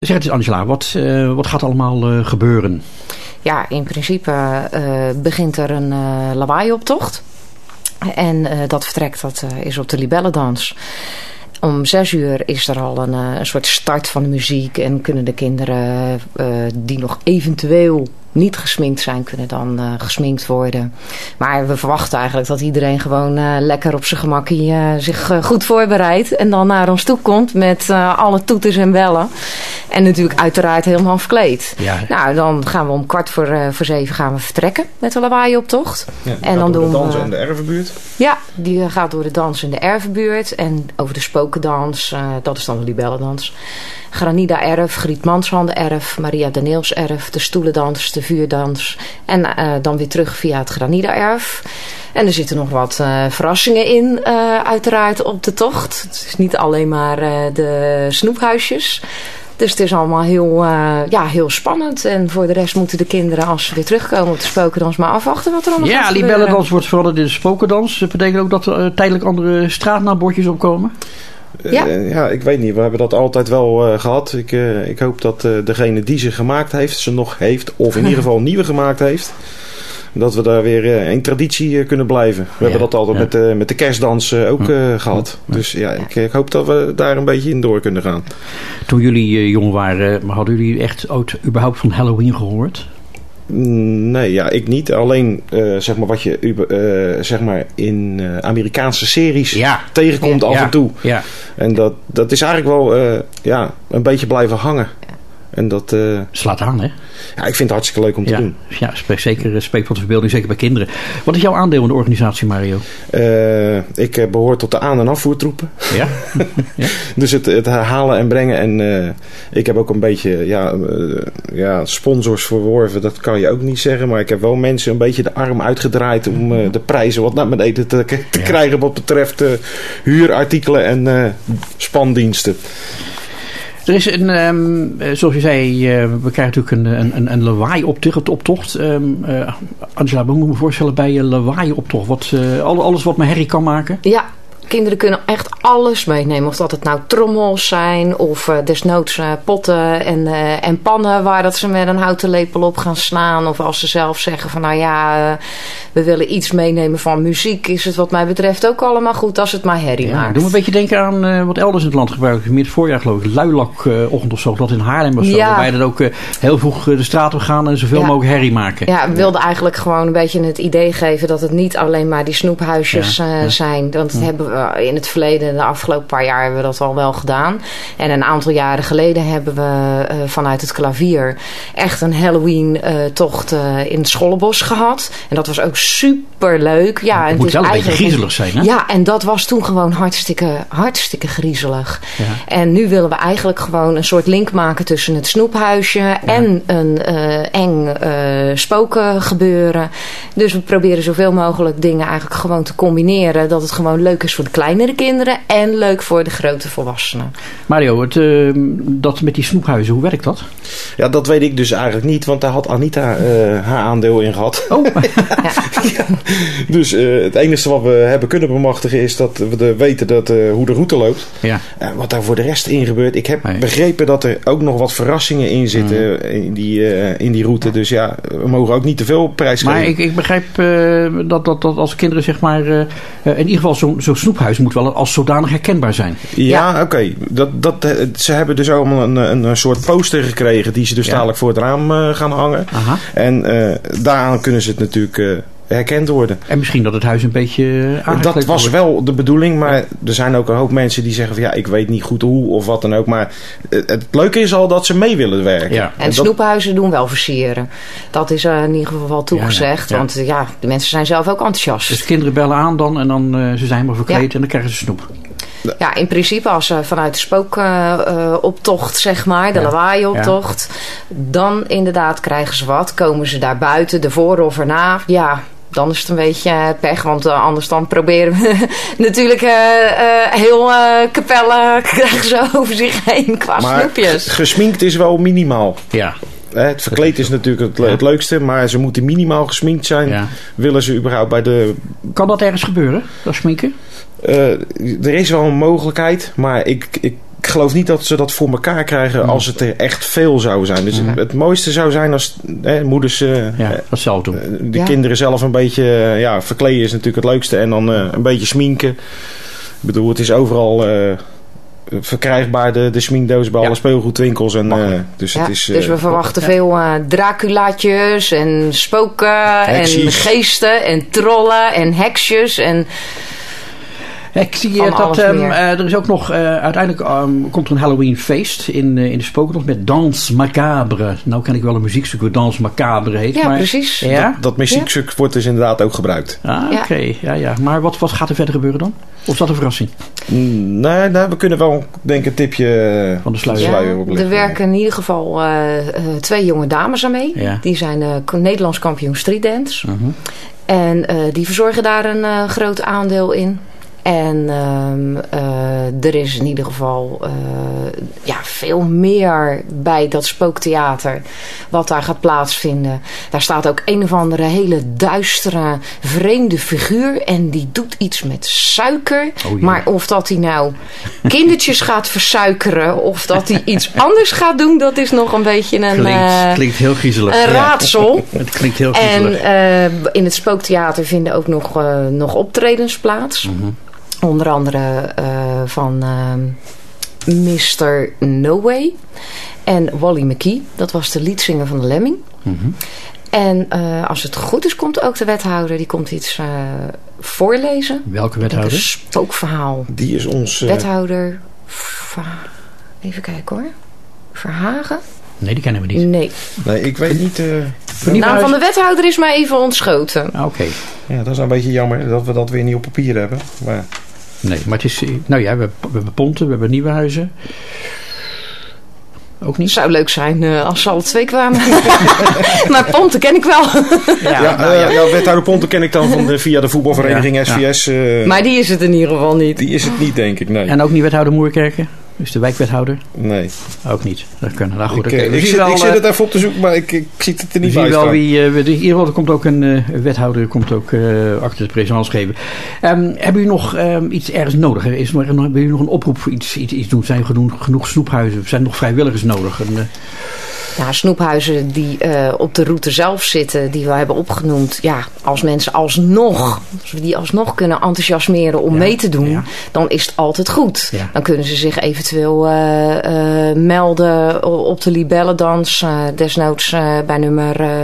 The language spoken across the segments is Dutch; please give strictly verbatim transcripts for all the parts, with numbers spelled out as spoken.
Zeg het eens, Angela, wat, uh, wat gaat allemaal uh, gebeuren? Ja, in principe uh, begint er een uh, lawaaioptocht. En uh, dat vertrekt, dat uh, is op de Libellendans. Om zes uur is er al een, een soort start van de muziek. En kunnen de kinderen uh, die nog eventueel niet gesminkt zijn, kunnen dan uh, gesminkt worden. Maar we verwachten eigenlijk dat iedereen gewoon uh, lekker op zijn gemakkie uh, zich uh, goed voorbereidt. En dan naar ons toe komt met uh, alle toeters en bellen. En natuurlijk uiteraard helemaal verkleed. Ja. Nou, dan gaan we om kwart voor, uh, voor zeven gaan we vertrekken met de lawaaioptocht. Ja, en dan doen de dans we, en de ervenbuurt? Ja, die gaat door de dans in de ervenbuurt. En over de spokendans, uh, dat is dan de libellendans. Granida erf, Griet Manshanden erf, Maria Daneels erf, de stoelendans, de vuurdans. En uh, dan weer terug via het Granida erf. En er zitten nog wat uh, verrassingen in, uh, uiteraard, op de tocht. Het is niet alleen maar uh, de snoephuisjes. Dus het is allemaal heel, uh, ja, heel spannend. En voor de rest moeten de kinderen, als ze weer terugkomen op de spokendans, maar afwachten wat er allemaal ja, gaat gebeuren. Ja, die bellendans wordt veranderd in de spokendans. Dat betekent ook dat er uh, tijdelijk andere straatnaambordjes opkomen? Ja. Uh, ja, ik weet niet. We hebben dat altijd wel uh, gehad. Ik, uh, ik hoop dat uh, degene die ze gemaakt heeft, ze nog heeft. Of in ieder geval een nieuwe gemaakt heeft. Dat we daar weer uh, in traditie uh, kunnen blijven. We ja, hebben dat altijd ja. met, uh, met de kerstdans uh, ook uh, gehad. Ja. Dus ja, ik, ik hoop dat we daar een beetje in door kunnen gaan. Toen jullie uh, jong waren, hadden jullie echt ooit überhaupt van Halloween gehoord? Nee, ja, ik niet. Alleen uh, zeg maar wat je uh, zeg maar in uh, Amerikaanse series ja. tegenkomt ja. af ja. en toe. Ja. En dat, dat is eigenlijk wel uh, ja, een beetje blijven hangen. En dat uh, slaat aan, hè? Ja, ik vind het hartstikke leuk om te ja. doen. Ja, spreekt zeker spreekt van de verbeelding, zeker bij kinderen. Wat is jouw aandeel in de organisatie, Mario? Uh, ik uh, behoor tot de aan- en afvoertroepen. Ja? ja. Dus het, het halen en brengen. En uh, ik heb ook een beetje ja, uh, ja, sponsors verworven. Dat kan je ook niet zeggen. Maar ik heb wel mensen een beetje de arm uitgedraaid om uh, de prijzen wat naar beneden te, te ja. krijgen wat betreft uh, huurartikelen en uh, spandiensten. Er is een, um, zoals je zei, uh, we krijgen natuurlijk een, een, een lawaai-optocht. Um, uh, Angela, we moeten me voorstellen bij een lawaai-optocht. Wat, uh, alles wat maar herrie kan maken? Ja, kinderen kunnen echt alles meenemen. Of dat het nou trommels zijn of uh, desnoods uh, potten en, uh, en pannen waar dat ze met een houten lepel op gaan slaan. Of als ze zelf zeggen van nou ja, uh, we willen iets meenemen van muziek. Is het wat mij betreft ook allemaal goed als het maar herrie ja, maakt. Doe me een beetje denken aan uh, wat elders in het land gebruiken. Meer het voorjaar geloof ik. Luilak-ochtend uh, of zo. Dat in Haarlem of zo. Ja. Waarbij dat ook uh, heel vroeg uh, de straat op gaan en zoveel ja. mogelijk herrie maken. Ja, we wilden eigenlijk gewoon een beetje het idee geven dat het niet alleen maar die snoephuisjes ja. uh, ja. zijn. Want dat ja. hebben we in het verleden, de afgelopen paar jaar hebben we dat al wel gedaan. En een aantal jaren geleden hebben we uh, vanuit het klavier echt een Halloween uh, tocht uh, in het Schollebos gehad. En dat was ook super leuk. Ja, het moet wel een beetje griezelig zijn, hè? Ja, en dat was toen gewoon hartstikke, hartstikke griezelig. Ja. En nu willen we eigenlijk gewoon een soort link maken tussen het snoephuisje ja. en een uh, eng uh, spoken gebeuren. Dus we proberen zoveel mogelijk dingen eigenlijk gewoon te combineren. Dat het gewoon leuk is voor de kleinere kinderen en leuk voor de grote volwassenen. Mario, het, uh, dat met die snoephuizen, hoe werkt dat? Ja, dat weet ik dus eigenlijk niet, want daar had Anita uh, haar aandeel in gehad. Oh. ja. ja. Dus uh, het enige wat we hebben kunnen bemachtigen is dat we de, weten dat, uh, hoe de route loopt. Ja. Uh, wat daar voor de rest in gebeurt. Ik heb nee. begrepen dat er ook nog wat verrassingen in zitten mm. in, die, uh, in die route. Dus ja, we mogen ook niet te veel prijs geven. Maar ik, ik begrijp uh, dat, dat, dat als kinderen zeg maar uh, in ieder geval zo'n zo snoephuis moet wel als zodanig herkenbaar zijn. Ja, ja. oké. Okay. Dat, dat, ze hebben dus allemaal een, een, een soort poster gekregen die ze dus ja. dadelijk voor het raam uh, gaan hangen. Aha. En uh, daaraan kunnen ze het natuurlijk uh, herkend worden. En misschien dat het huis een beetje aangekleed Dat was wordt. wel de bedoeling, maar er zijn ook een hoop mensen die zeggen van ja, ik weet niet goed hoe of wat dan ook. Maar het, het leuke is al dat ze mee willen werken. Ja. En, en snoephuizen doen wel versieren. Dat is uh, in ieder geval toegezegd. Ja, ja. Ja. Want ja, de mensen zijn zelf ook enthousiast. Dus kinderen bellen aan dan en dan uh, ze zijn maar verkleed ja. en dan krijgen ze snoep. Ja, in principe als ze vanuit de spookoptocht, uh, zeg maar, de ja. lawaai-optocht, ja. dan inderdaad krijgen ze wat. Komen ze daar buiten, ervoor of erna, ja, dan is het een beetje pech. Want uh, anders dan proberen we natuurlijk uh, uh, heel uh, Capelle krijgen ze over zich heen qua maar snoepjes. Gesminkt is wel minimaal. Ja. Het verkleed is natuurlijk het, het leukste, maar ze moeten minimaal gesminkt zijn. Ja. Willen ze überhaupt bij de... Kan dat ergens gebeuren, dat sminken? Uh, er is wel een mogelijkheid, maar ik, ik ik geloof niet dat ze dat voor elkaar krijgen als het er echt veel zou zijn. Dus het, het mooiste zou zijn als hè, moeders uh, ja, dat zelf doen. de ja. kinderen zelf een beetje uh, ja, verkleden is natuurlijk het leukste. En dan uh, een beetje sminken. Ik bedoel, het is overal uh, verkrijgbaar, de, de sminkdoos bij ja. alle speelgoedwinkels. En, uh, dus, ja, het is, uh, dus we verwachten ja. veel uh, Draculaatjes en spoken Heksies. en geesten en trollen en heksjes en... Ik zie uh, dat um, uh, er is ook nog, uh, uiteindelijk um, komt er een Halloween feest in, uh, in de Spooktocht met Dans Macabre. Nou ken ik wel een muziekstuk wat Dans Macabre heet. Ja, maar, precies. Ja? Dat, dat muziekstuk ja. wordt dus inderdaad ook gebruikt. Ah, oké. Okay. Ja. Ja, ja. Maar wat, wat gaat er verder gebeuren dan? Of is dat een verrassing? Mm, nee, nou, we kunnen wel denk ik een tipje van de sluier, ja, sluier opleggen. Er werken in ieder geval uh, uh, twee jonge dames aan mee. Ja. Die zijn uh, Nederlands kampioen streetdance. Uh-huh. En uh, die verzorgen daar een uh, groot aandeel in. En uh, uh, er is in ieder geval uh, ja, veel meer bij dat spooktheater wat daar gaat plaatsvinden. Daar staat ook een of andere hele duistere, vreemde figuur. En die doet iets met suiker. Oh, ja. Maar of dat hij nou kindertjes gaat versuikeren of dat hij iets anders gaat doen, dat is nog een beetje een, klinkt, uh, klinkt heel griezelig. een raadsel. Ja. Het klinkt heel griezelig. En uh, in het spooktheater vinden ook nog, uh, nog optredens plaats. Mm-hmm. Onder andere uh, van uh, mister No Way en Wally McKee. Dat was de leadzanger van de Lemming. Mm-hmm. En uh, als het goed is, komt ook de wethouder. Die komt iets uh, voorlezen. Welke wethouder? Een spookverhaal. Die is ons... Uh... Wethouder... Even kijken hoor. Verhagen? Nee, die kennen we niet. Nee. Nee, ik weet niet... Uh... De naam van de wethouder is mij even ontschoten. Oké. Okay. Ja, dat is een beetje jammer dat we dat weer niet op papier hebben. Maar... Nee, maar het is... Nou ja, we, we hebben Ponten, we hebben Nieuwenhuizen. Ook niet? Zou leuk zijn uh, als ze alle twee kwamen. Maar Ponten ken ik wel. ja, ja, nou, ja. ja, wethouder Ponten ken ik dan van de, via de voetbalvereniging ja, S V S. Uh, maar die is het in ieder geval niet. Die is het niet, denk ik, nee. En ook niet wethouder Moerkerken? Dus de wijkwethouder? Nee. Ook niet. Dat kunnen. Nou goed, ik, okay. ik, zit, wel, ik zit het even op te zoeken, maar ik, ik zie het er niet bij. We zien wel wie... Uh, in ieder geval, er komt ook een uh, wethouder, komt ook uh, achter de présence geven. Um, hebben jullie nog um, iets ergens nodig? Is er, hebben jullie nog een oproep voor iets, iets, iets doen? Zijn er genoeg, genoeg snoephuizen? Zijn er nog vrijwilligers nodig? En, uh, Ja, snoephuizen die uh, op de route zelf zitten, die we hebben opgenoemd. Ja, als mensen alsnog, als we die alsnog kunnen enthousiasmeren om ja, mee te doen, ja. dan is het altijd goed. Ja. Dan kunnen ze zich eventueel uh, uh, melden op de libellendans, uh, desnoods uh, bij nummer uh,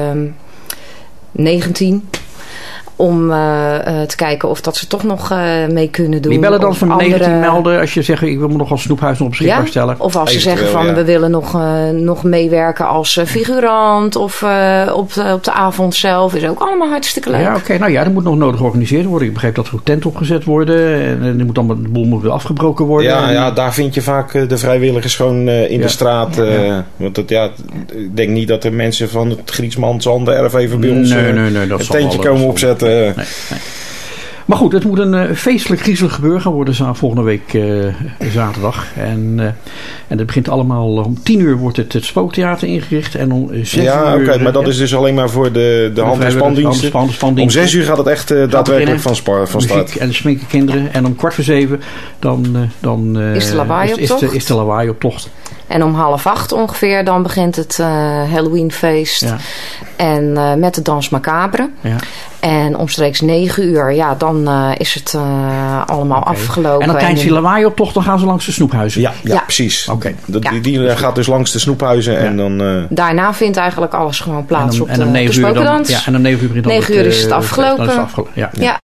negentien. Om uh, uh, te kijken of dat ze toch nog uh, mee kunnen doen. Die bellen dan van andere... negentien melden als je zegt ik wil me nog als snoephuis nog beschikbaar ja? stellen. Of als ze Eventueel, zeggen van ja. we willen nog, uh, nog meewerken als uh, figurant of uh, op, de, op de avond zelf. Is ook allemaal hartstikke leuk. Ja, oké. Okay. Nou ja, dat moet nog nodig georganiseerd worden. Ik begreep dat er ook tent opgezet worden. En, en er moet dan, de boel moet weer afgebroken worden. Ja, en... ja, daar vind je vaak uh, de vrijwilligers gewoon uh, in ja. de straat. Uh, ja. Want het, ja, ik denk niet dat de mensen van het Grietsman Zandererf even bij ons nee, nee, nee, dat een tentje wel, komen opzetten. Nee, nee. Maar goed, het moet een uh, feestelijk griezelig gebeuren gaan worden za- volgende week uh, zaterdag. En, uh, en het begint allemaal om tien uur wordt het, het spooktheater ingericht. En om zes ja, uur... oké, okay, maar dat ja. is dus alleen maar voor de, de hand- en spandiensten. Om zes uur gaat het echt uh, daadwerkelijk van, spa, van start. En de sminken kinderen. En om kwart voor zeven dan, uh, dan uh, is de lawaai-optocht. Is de, is de lawaai-optocht. En om half acht ongeveer dan begint het uh, Halloweenfeest. Ja. En uh, met de Dans Macabre. Ja. En omstreeks negen uur, ja, dan uh, is het uh, allemaal okay. afgelopen. En dan tijdens die lawaai-optocht, dan gaan ze langs de snoephuizen? Ja, ja, ja. precies. Okay. De, ja. Die, die gaat dus langs de snoephuizen. Ja. En dan, uh... daarna vindt eigenlijk alles gewoon plaats en om, op en om de, de spokendans. Ja, en om negen uur, negen uur is het afgelopen. Dan is het afgelopen. Ja. Ja.